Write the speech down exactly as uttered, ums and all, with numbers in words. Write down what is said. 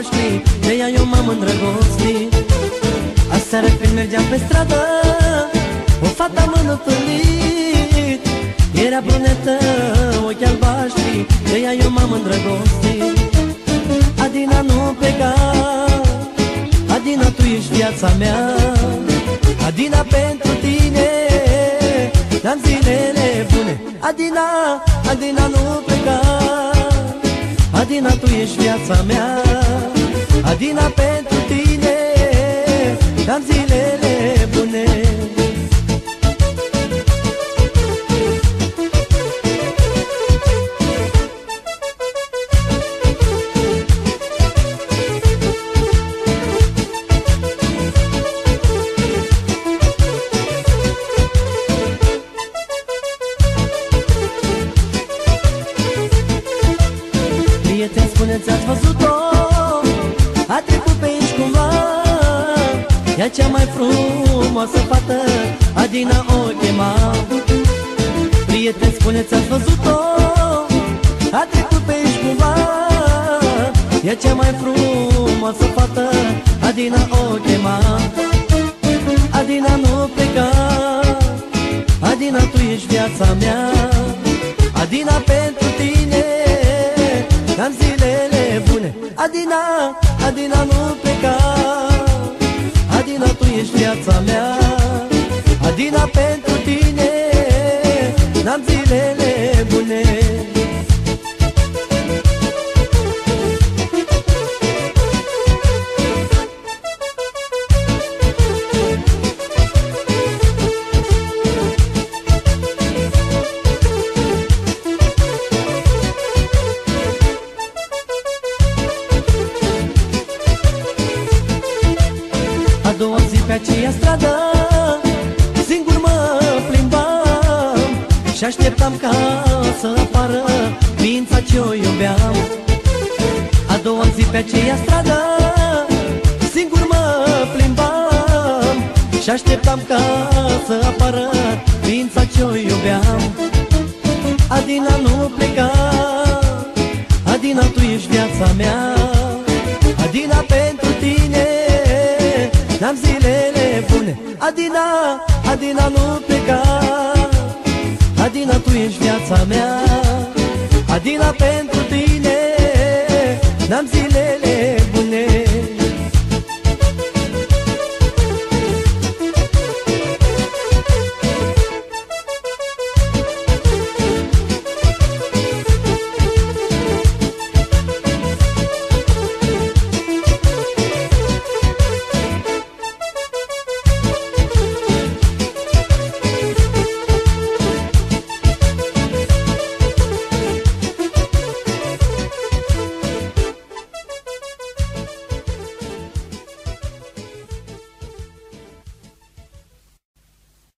Paști, de ea eu m-am îndrăgostit. Aseară când mergeam pe stradă, o fată m-a întâlnit. Era brunetă, ochi albaștri, de ea eu m-am îndrăgostit. Adina, nu pleca, Adina, tu ești viața mea. Adina, pentru tine n-am zilele bune. Adina, Adina, nu pleca, Adina, tu ești viața mea. Adina, pentru tine n-am zilele bune. Prieteni, spuneți, ați văzut-o? A trecut pe aici cumva. Ea cea mai frumoasă fată, Adina o chema. Prieteni, spuneți, ați văzut-o? A trecut pe aici cumva. Ea cea mai frumoasă fată, Adina o chema. Adina, nu pleca, Adina, tu ești viața mea. Adina, pentru tine n-am zilele bune. Adina, Adina, nu pleca, Adina, tu ești viața mea. Adina, pentru tine n-am zilele bune. A doua zi pe aceea stradă, singur mă plimbam și așteptam ca să apară ființa ce-o iubeam. A doua zi pe aceea stradă, singur mă plimbam și așteptam ca să apară ființa ce-o iubeam. Adina, nu pleca, Adina, tu ești viața mea. Adina, pentru tine n-am zilele bune. Adina, Adina, nu pleca, Adina, tu ești viața mea. Adina, pentru tine n-am zilele